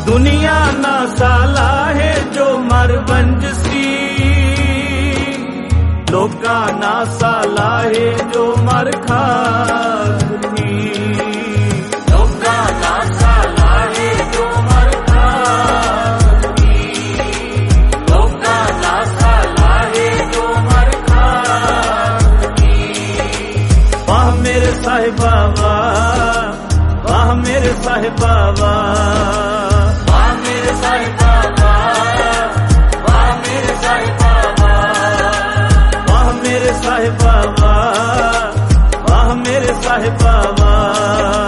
दुनिया ना साला है जो मर बंज सी, लोका ना साला है जो मर खानी, लोका ना साला है जो मर खानी, लोका ना साला है जो मर खानी। वाह मेरे साहिबा वाह मेरे साहिबा वाह मेरे साहिबा वाह मेरे साहिबा वाह मेरे साहिबा वाह मेरे साहिबा।